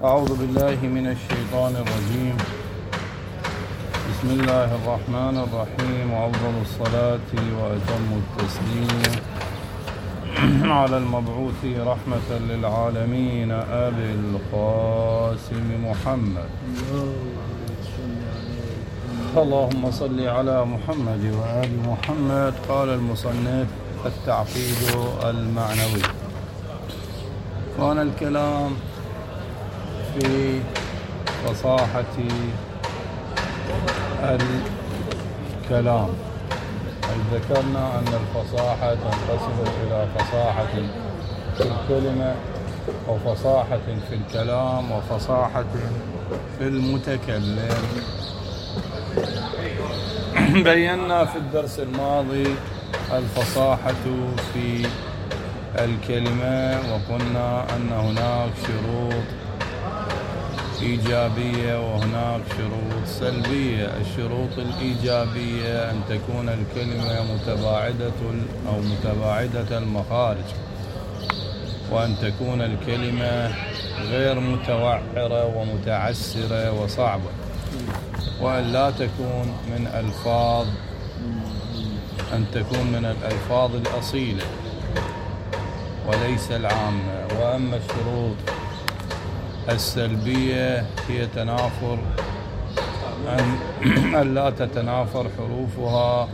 أعوذ بالله من الشيطان الرجيم. بسم الله الرحمن الرحيم، وأفضل الصلاة وأتم التسليم على المبعوث رحمة للعالمين أبي القاسم محمد. اللهم صل على محمد وآل محمد. قال المصنف: التعقيد المعنوي. كان الكلام في فصاحة الكلام، أي ذكرنا أن الفصاحة تنقسم إلى فصاحة في الكلمة وفصاحة في الكلام وفصاحة في المتكلم. بينا في الدرس الماضي الفصاحة في الكلمة، وقلنا أن هناك شروط إيجابية وهناك شروط سلبية. الشروط الإيجابية أن تكون الكلمة متباعدة المخارج، وأن تكون الكلمة غير متوعرة ومتعسرة وصعبة، وأن لا تكون أن تكون من الألفاظ الأصيلة وليس العامة. وأما الشروط السلبية هي تنافر، أن لا تتنافر حروفها،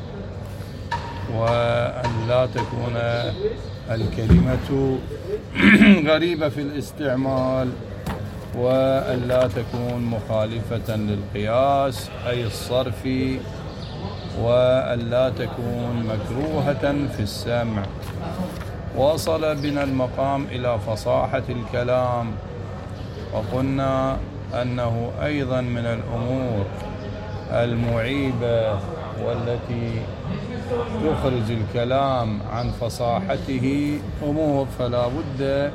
وأن لا تكون الكلمة غريبة في الاستعمال، وأن لا تكون مخالفة للقياس أي الصرفي، وأن لا تكون مكروهة في السمع. وصل بنا المقام إلى فصاحة الكلام، وقلنا أنه أيضا من الأمور المعيبة والتي تخرج الكلام عن فصاحته أمور، فلا بد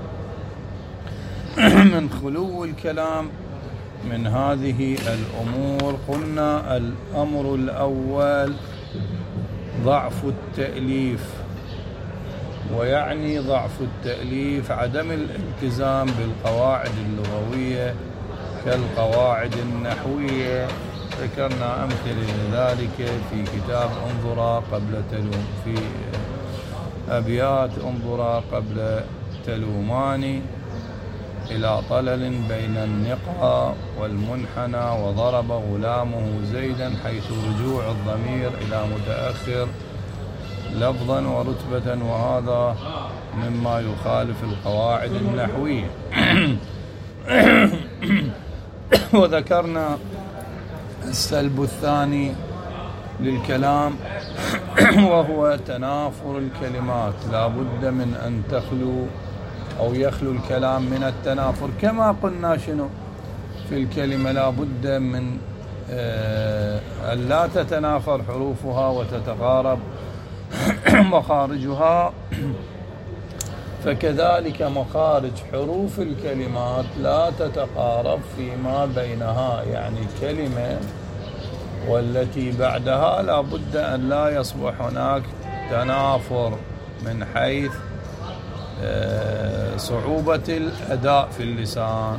من خلو الكلام من هذه الأمور. قلنا الأمر الأول ضعف التأليف، ويعني ضعف التأليف عدم الالتزام بالقواعد اللغوية كالقواعد النحوية. ذكرنا أمثلة لذلك في كتاب انظرا قبل تلوم، في أبيات انظرا قبل تلوماني إلى طلل بين النقى والمنحنى، وضرب غلامه زيدا، حيث رجوع الضمير إلى متأخر لفظا ورتبة، وهذا مما يخالف القواعد النحوية. وذكرنا السلب الثاني للكلام وهو تنافر الكلمات. لا بد من أن تخلو أو يخلو الكلام من التنافر، كما قلنا شنو في الكلمة لا بد من أن لا تتنافر حروفها وتتقارب مخارجها، فكذلك مخارج حروف الكلمات لا تتقارب فيما بينها، يعني كلمة والتي بعدها لا بد أن لا يصبح هناك تنافر من حيث صعوبة الأداء في اللسان.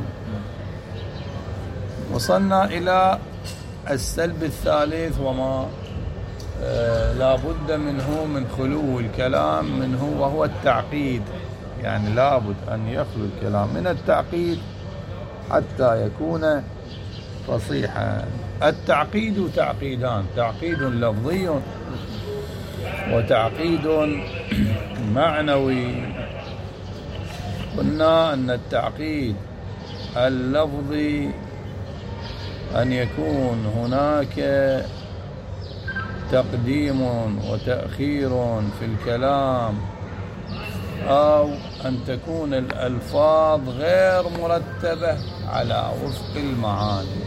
وصلنا إلى السلب الثالث، وما لا بد منه من خلو الكلام منه، وهو التعقيد. يعني لا بد أن يخلو الكلام من التعقيد حتى يكون فصيحا. التعقيد تعقيدان: تعقيد لفظي وتعقيد معنوي. قلنا أن التعقيد اللفظي أن يكون هناك تقديم وتأخير في الكلام، أو أن تكون الألفاظ غير مرتبة على وفق المعاني.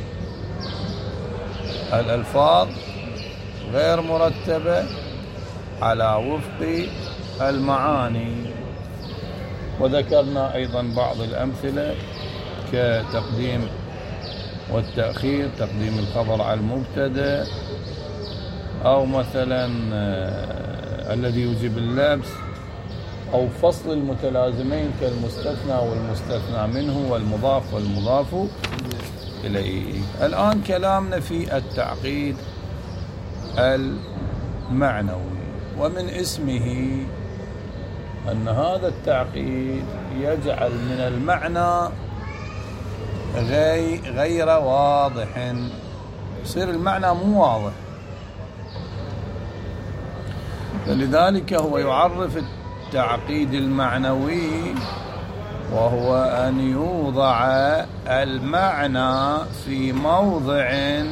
الألفاظ غير مرتبة على وفق المعاني. وذكرنا أيضا بعض الأمثلة كتقديم والتأخير، تقديم الخبر على المبتدأ، أو مثلا الذي يوجب اللبس، أو فصل المتلازمين كالمستثنى والمستثنى منه والمضاف والمضاف إليه. الآن كلامنا في التعقيد المعنوي، ومن اسمه أن هذا التعقيد يجعل من المعنى غير واضح، يصير المعنى مو واضح. فلذلك هو يعرف التعقيد المعنوي وهو أن يوضع المعنى في موضع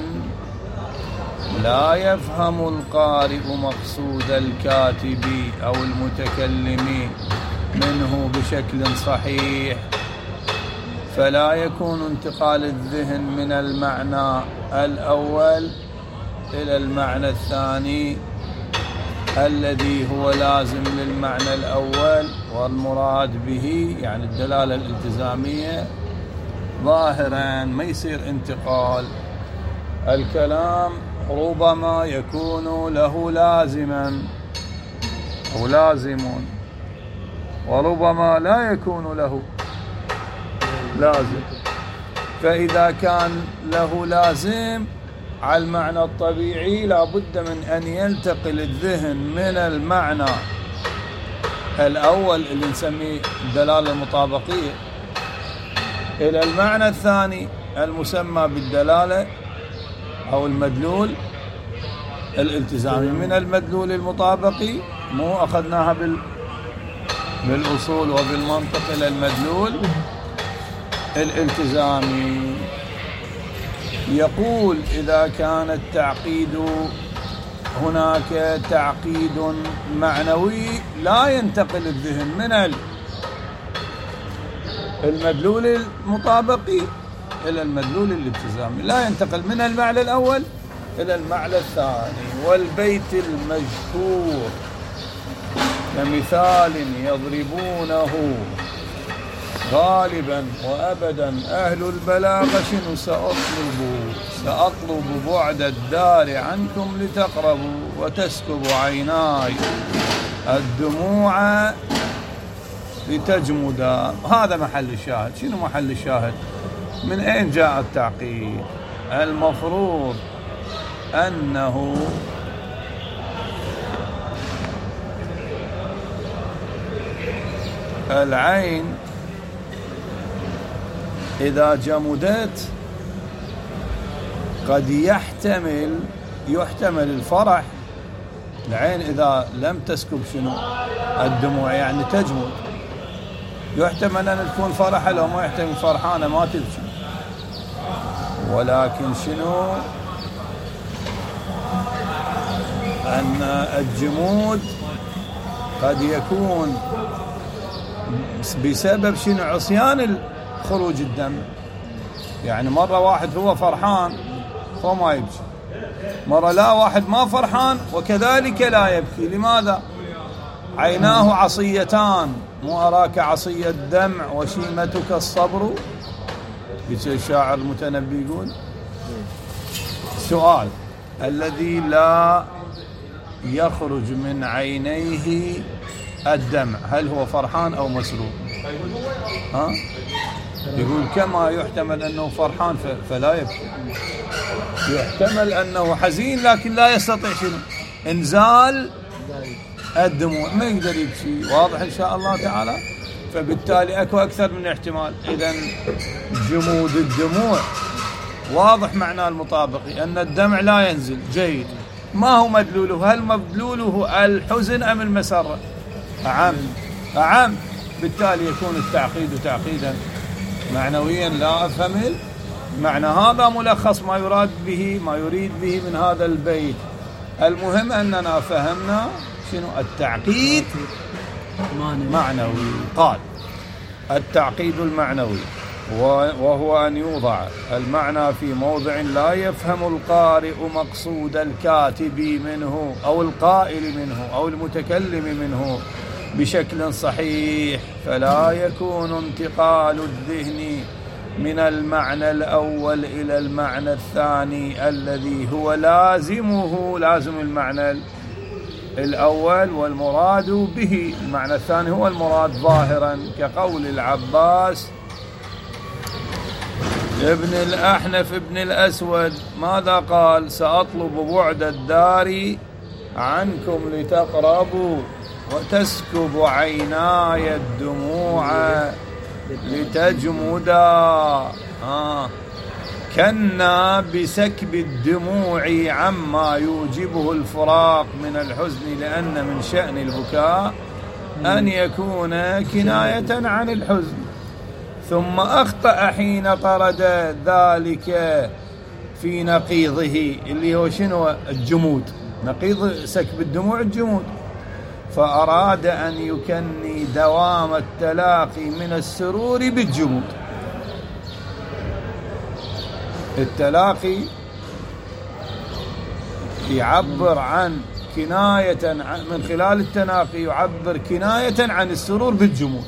لا يفهم القارئ مقصود الكاتب أو المتكلم منه بشكل صحيح، فلا يكون انتقال الذهن من المعنى الأول إلى المعنى الثاني الذي هو لازم للمعنى الأول، والمراد به يعني الدلالة الالتزامية ظاهرا، ما يصير انتقال. الكلام ربما يكون له لازما أو لازم، وربما لا يكون له لازم. فإذا كان له لازم على المعنى الطبيعي لابد من أن ينتقل الذهن من المعنى الأول اللي نسميه الدلالة المطابقية إلى المعنى الثاني المسمى بالدلالة أو المدلول الالتزامي. من المدلول المطابقي مو أخذناها بالأصول وبالمنطق إلى المدلول الالتزامي. يقول إذا كان التعقيد هناك تعقيد معنوي لا ينتقل الذهن من المدلول المطابقي إلى المدلول الالتزامي، لا ينتقل من المعنى الأول إلى المعنى الثاني. والبيت المذكور كمثال يضربونه غالبا وأبدا أهل البلاغة شنو سأطلب بعد الدار عنكم لتقربوا وتسكب عيناي الدموع لتجمدا. هذا محل الشاهد. شنو محل الشاهد؟ من أين جاء التعقيد؟ المفروض أنه العين إذا جمدت قد يحتمل الفرح. العين إذا لم تسكب شنو الدموع يعني تجمد، يحتمل أن تكون فرحة، لو ما يحتمل فرحانة ما تبكي. ولكن شنو أن الجمود قد يكون بسبب شنو عصيان خروج الدم. يعني مرة واحد هو فرحان فما يبكي، مرة لا واحد ما فرحان وكذلك لا يبكي. لماذا؟ عيناه عصيتان، مو أراك عصي الدمع وشيمتك الصبر، الشاعر المتنبي يقول. سؤال: الذي لا يخرج من عينيه الدمع هل هو فرحان أو مسرور؟ يقول كما يحتمل أنه فرحان فلا يبكي، يحتمل أنه حزين لكن لا يستطيع شنو إنزال الدموع، ما يقدر يبكي. واضح إن شاء الله تعالى. فبالتالي أكو أكثر من احتمال. إذن جمود الدموع واضح معناه المطابقي أن الدمع لا ينزل. جيد. ما هو مدلوله؟ هل مدلوله الحزن أم المسرة؟ أعم. بالتالي يكون التعقيد تعقيدا معنويا لا أفهم معنى. هذا ملخص ما يريد به من هذا البيت. المهم أننا فهمنا شنو التعقيد معنوي. قال: التعقيد المعنوي وهو أن يوضع المعنى في موضع لا يفهم القارئ مقصود الكاتب منه أو القائل منه أو المتكلم منه بشكل صحيح، فلا يكون انتقال الذهن من المعنى الأول إلى المعنى الثاني الذي هو لازم المعنى الأول والمراد به. المعنى الثاني هو المراد ظاهرا، كقول العباس ابن الأحنف ابن الأسود ماذا قال؟ سأطلب بعد الدار عنكم لتقربوا وتسكب عيناي الدموع لتجمدا. كنا بسكب الدموع عما يوجبه الفراق من الحزن، لأن من شأن البكاء أن يكون كناية عن الحزن. ثم أخطأ حين طرد ذلك في نقيضه اللي هو شنو؟ الجمود. نقيض سكب الدموع الجمود. فأراد أن يكني دوام التلاقي من السرور بالجمود. التلاقي يعبر عن كناية من خلال التناقي يعبر كناية عن السرور بالجمود،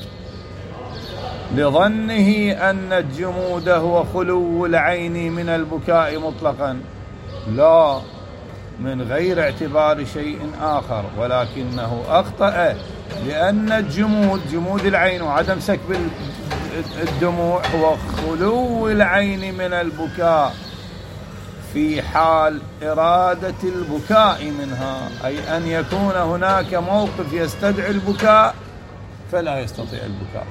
لظنه أن الجمود هو خلو العين من البكاء مطلقا، لا من غير اعتبار شيء آخر، ولكنه أخطأ، لأن الجمود جمود العين وعدم سكب الدموع هو خلو العين من البكاء في حال إرادة البكاء منها، أي أن يكون هناك موقف يستدعي البكاء فلا يستطيع البكاء.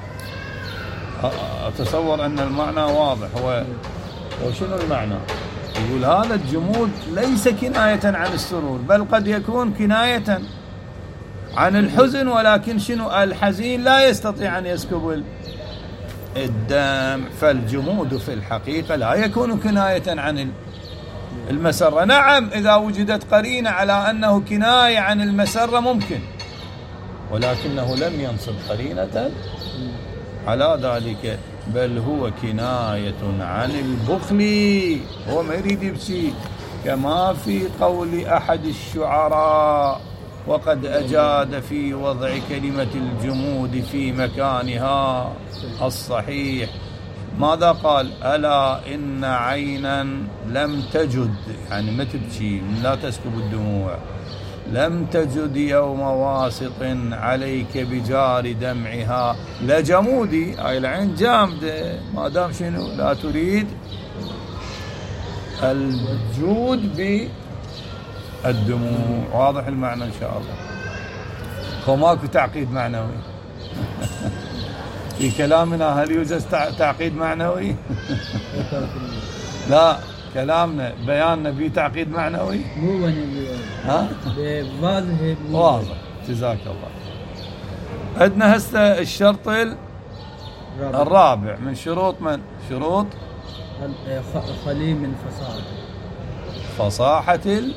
أتصور أن المعنى واضح. وشنو المعنى؟ يقول هذا الجمود ليس كناية عن السرور، بل قد يكون كناية عن الحزن، ولكن شنو؟ الحزين لا يستطيع أن يسكب الدمع، فالجمود في الحقيقة لا يكون كناية عن المسرة. نعم إذا وجدت قرينة على أنه كناية عن المسرة ممكن، ولكنه لم ينصب قرينة على ذلك، بل هو كناية عن البخل، هو ما يريد يبكي، كما في قول أحد الشعراء: وقد أجاد في وضع كلمة الجمود في مكانها الصحيح. ماذا قال؟ ألا إن عينا لم تجد، يعني ما تبكي، لا تسكب الدموع، لم تجد يوم واسط عليك بجار دمعها لجمودي، أي العين جامدة ما دام شنو؟ لا تريد الجود بالدموع. واضح المعنى إن شاء الله؟ هو ماكو تعقيد معنوي في كلامنا. هل يوجد تعقيد معنوي؟ لا، كلامنا بياننا به تعقيد معنوي. مو ها؟ واضح. جزاك الله. عندنا هسه الشرط الرابع من شروط شروط خلي من فصاحة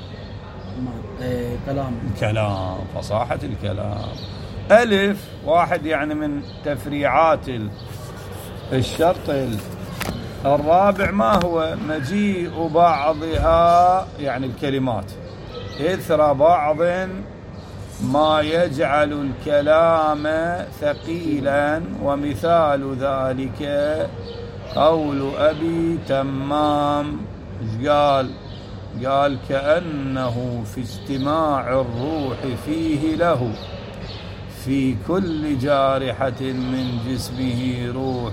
الكلام. فصاحة الكلام. ألف واحد يعني من تفريعات الشرط الرابع ما هو؟ مجيء بعضها، يعني الكلمات، إثر بعض ما يجعل الكلام ثقيلا، ومثال ذلك قول أبي تمام. إيش قال؟ قال كأنه في اجتماع الروح فيه له في كل جارحة من جسمه روح.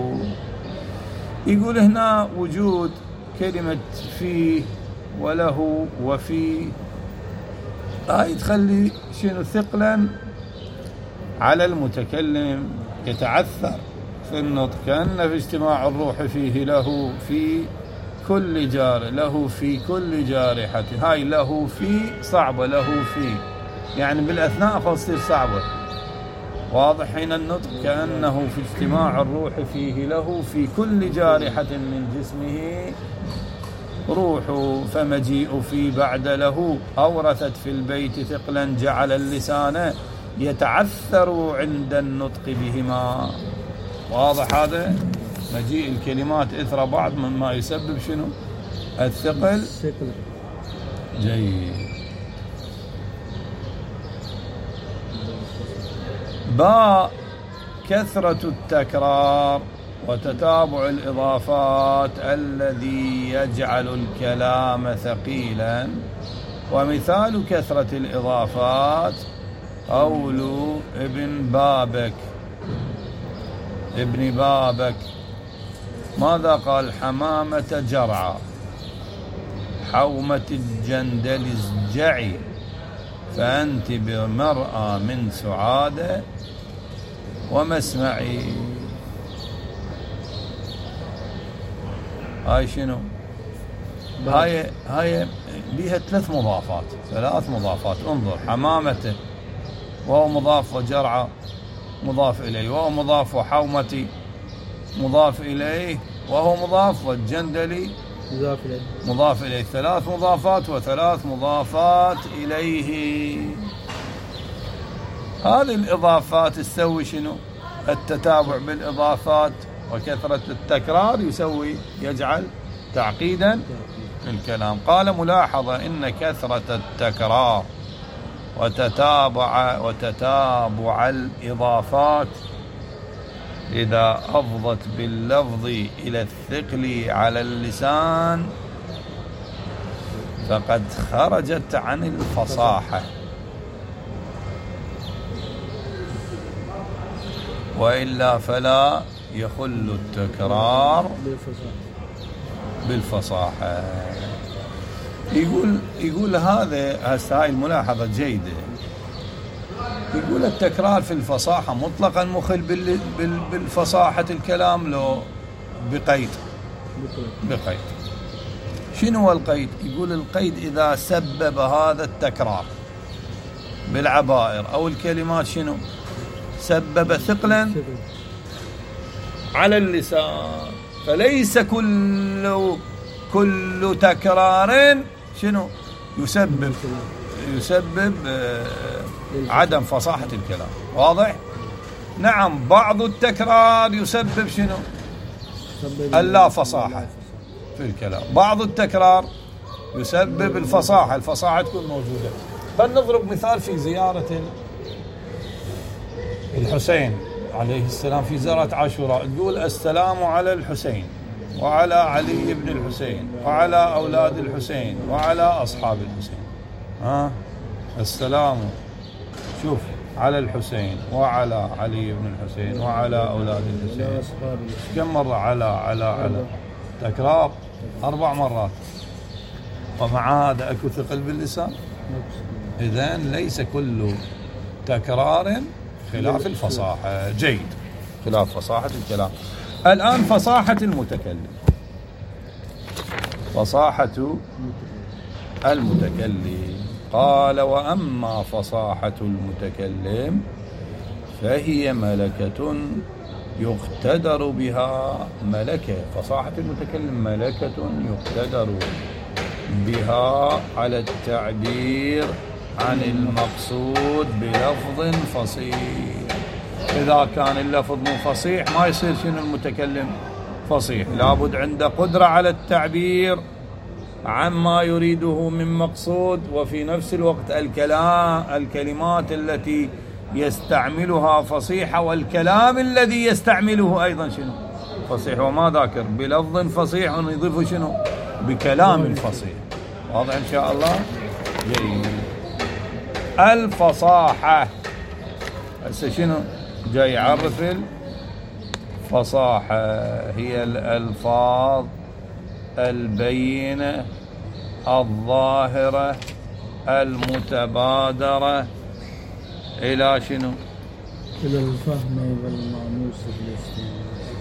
يقول هنا وجود كلمة فيه وله وفي هاي تخلي شنو؟ ثقلا على المتكلم، يتعثر في النطق، كأن في اجتماع الروح فيه له في كل له في كل جارحة. هاي له في صعبة، له في يعني بالأثناء خلص تصير صعبة. واضح حين النطق كأنه في اجتماع الروح فيه له في كل جارحة من جسمه روح. فمجيء في بعد له أورثت في البيت ثقلا جعل اللسان يتعثر عند النطق بهما. واضح هذا؟ مجيء الكلمات إثر بعض مما يسبب شنو؟ الثقل. جيد. باء كثرة التكرار وتتابع الإضافات الذي يجعل الكلام ثقيلا ومثال كثرة الإضافات قول ابن بابك ماذا قال؟ حمامة جرعى، حومة الجندل ازجعي، فأنت بمرأى من سعادة ومسمعي. هاي شنو؟ هاي بيها ثلاث مضافات. انظر، حمامته وهو مضاف، وجرعى مضاف إليه وهو مضاف، وحومتي مضاف إليه وهو مضاف، والجندلي مضاف إليه. ثلاث مضافات وثلاث مضافات إليه. هذه الإضافات تسوي شنو؟ التتابع بالإضافات وكثرة التكرار يجعل تعقيدا الكلام. قال ملاحظة: إن كثرة التكرار وتتابع الإضافات إذا أفضت باللفظ إلى الثقل على اللسان فقد خرجت عن الفصاحة، وإلا فلا يخل التكرار بالفصاحة. يقول هاي الملاحظة جيدة. يقول التكرار في الفصاحة مطلقا مخل بالفصاحة الكلام لو بقيد. شنو هو القيد؟ يقول القيد إذا سبب هذا التكرار بالعبائر أو الكلمات شنو؟ سبب ثقلا على اللسان، فليس كل تكرار شنو؟ يسبب عدم فصاحة الكلام. واضح؟ نعم، بعض التكرار يسبب شنو؟ اللا فصاحة في الكلام. بعض التكرار يسبب الفصاحة تكون موجودة. فلنضرب مثال في زيارة الحسين عليه السلام في زيارة عاشوراء. تقول: السلام على الحسين وعلى علي بن الحسين وعلى أولاد الحسين وعلى أصحاب الحسين. السلام، شوف، على الحسين وعلى علي بن الحسين وعلى أولاد الحسين. كم مرة على تكرار 4 مرات، ومع هذا أكو ثقل باللسان. إذن ليس كل تكرار خلاف الفصاحة. جيد، خلاف فصاحة الكلام. الآن فصاحة المتكلم. قال: وأما فصاحة المتكلم فهي ملكة يقتدر بها. فصاحة المتكلم ملكة يقتدر بها على التعبير عن المقصود بلفظ فصيح. إذا كان اللفظ مو فصيح ما يصير شنو المتكلم فصيح. لابد عنده قدرة على التعبير عما يريده من مقصود، وفي نفس الوقت الكلمات التي يستعملها فصيحة، والكلام الذي يستعمله أيضا شنو؟ فصيح. وما ذاكر بلفظ فصيح ونضيف شنو؟ بكلام فصيح. واضح إن شاء الله؟ جيد. الفصاحة هسه شنو جاي يعرف الفصاحة؟ هي الألفاظ البينة الظاهرة المتبادرة إلى شنو؟ إلى الفهم والمعنوس بالاستماع.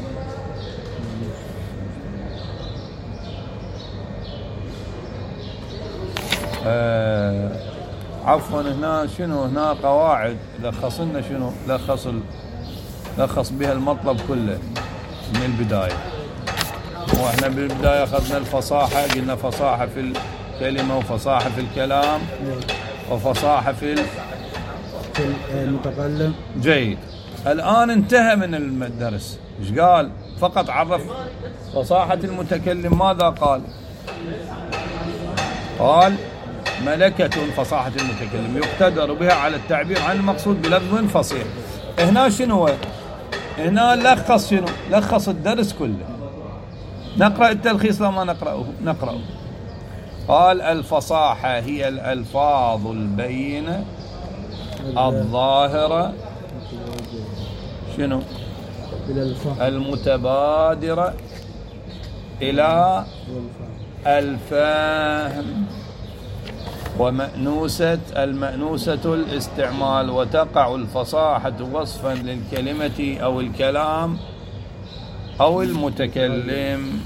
عفوا، هنا شنو؟ هنا قواعد لخص لنا شنو؟ لخص بها المطلب كله من البداية. واحنا بالبداية أخذنا الفصاحة، قلنا فصاحة في الكلمة وفصاحة في الكلام وفصاحة في المتكلم. جيد. الآن انتهى من الدرس. ايش قال؟ فقط عرف فصاحة المتكلم. ماذا قال؟ قال: ملكة فصاحة المتكلم يقتدر بها على التعبير عن المقصود بلفظ فصيح. هنا شنو؟ هنا لخص شنو؟ لخص الدرس كله. نقرأ التلخيص لما نقرأه. قال الفصاحة هي الألفاظ البينة الظاهرة شنو المتبادرة إلى الفهم المأنوسة الاستعمال، وتقع الفصاحة وصفا للكلمة أو الكلام أو المتكلم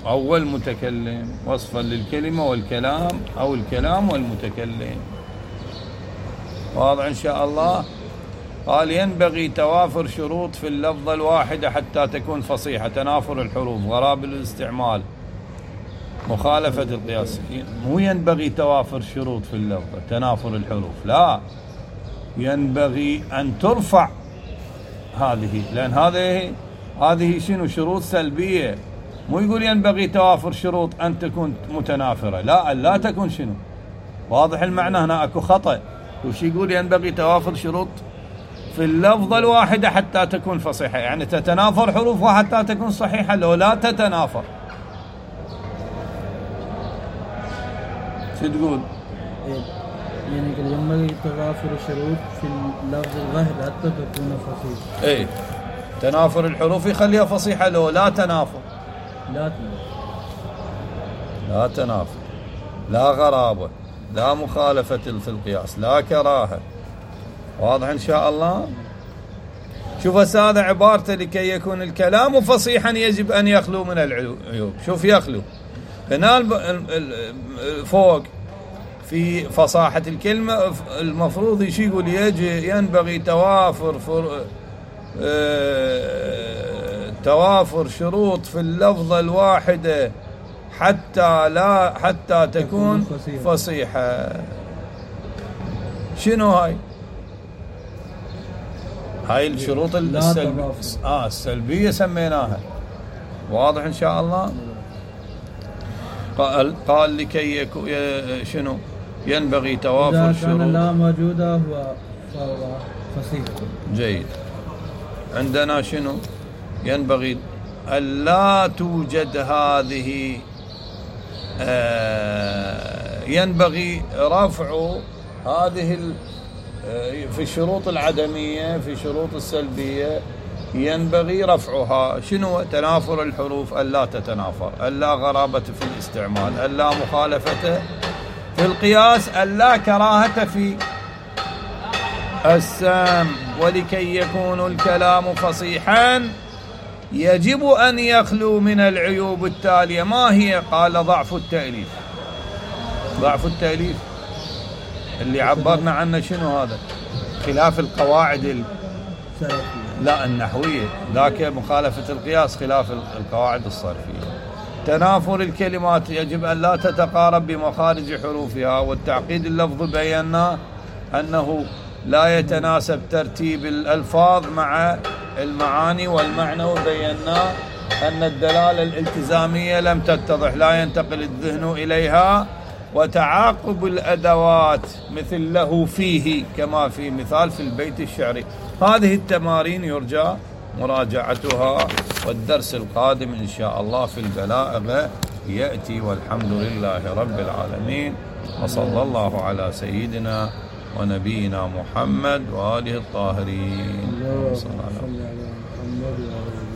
وصفا للكلمة والكلام أو الكلام والمتكلم. واضح إن شاء الله. قال ينبغي توافر شروط في اللفظة الواحدة حتى تكون فصيحة: تنافر الحروف، غرابة الاستعمال، مخالفة القياس. مو ينبغي توافر شروط في اللفظة تنافر الحروف، لا، ينبغي أن ترفع هذه، لأن هذه شنو؟ شروط سلبية. مو يقول ينبغي توافر شروط أن تكون متنافرة، لا تكون شنو؟ واضح المعنى؟ هنا أكو خطأ. وش يقول؟ ينبغي توافر شروط في اللفظة الواحدة حتى تكون فصيحة، يعني تتنافر حروفها حتى تكون صحيحة، لو لا تتنافر. شو تقول؟ يعني ينبغي توافر شروط في اللفظ الواحد حتى تكون فصيحة. ايه، تنافر الحروف يخليها فصيحة، لو لا تنافر، لا تنافر، لا غرابة، لا مخالفة في القياس، لا كراهة. واضح إن شاء الله. شوف هذا عبارته: لكي يكون الكلام فصيحا يجب أن يخلو من العيوب. شوف يخلو هنا فوق في فصاحة الكلمة، المفروض يقول ينبغي توافر شروط في اللفظة الواحدة حتى تكون فصيحة. شنو هاي الشروط السلبية سميناها. واضح إن شاء الله. قال لكي يكون شنو؟ ينبغي توافر شروط. إذا كان لا موجودة فهو فصيح. جيد. عندنا شنو؟ ينبغي ألا توجد هذه، ينبغي رفع هذه في الشروط العدمية، في الشروط السلبية ينبغي رفعها. شنو؟ تنافر الحروف، ألا تتنافر، ألا غرابة في الاستعمال، ألا مخالفة في القياس، ألا كراهة في السمع. ولكي يكون الكلام فصيحا يجب أن يخلو من العيوب التالية. ما هي؟ قال ضعف التأليف. ضعف التأليف اللي عبرنا عنه شنو هذا؟ خلاف القواعد لا النحوية، ذاك مخالفة القياس، خلاف القواعد الصرفية. تنافر الكلمات، يجب أن لا تتقارب بمخارج حروفها. والتعقيد اللفظ بينا أنه لا يتناسب ترتيب الألفاظ مع المعاني والمعنى، وبينا أن الدلالة الالتزامية لم تتضح، لا ينتقل الذهن إليها. وتعاقب الأدوات مثل له فيه، كما في مثال في البيت الشعري. هذه التمارين يرجى مراجعتها، والدرس القادم إن شاء الله في البلاغة يأتي. والحمد لله رب العالمين، وصلى الله على سيدنا ونبينا محمد وآله الطاهرين. اللهم صل على محمد وآله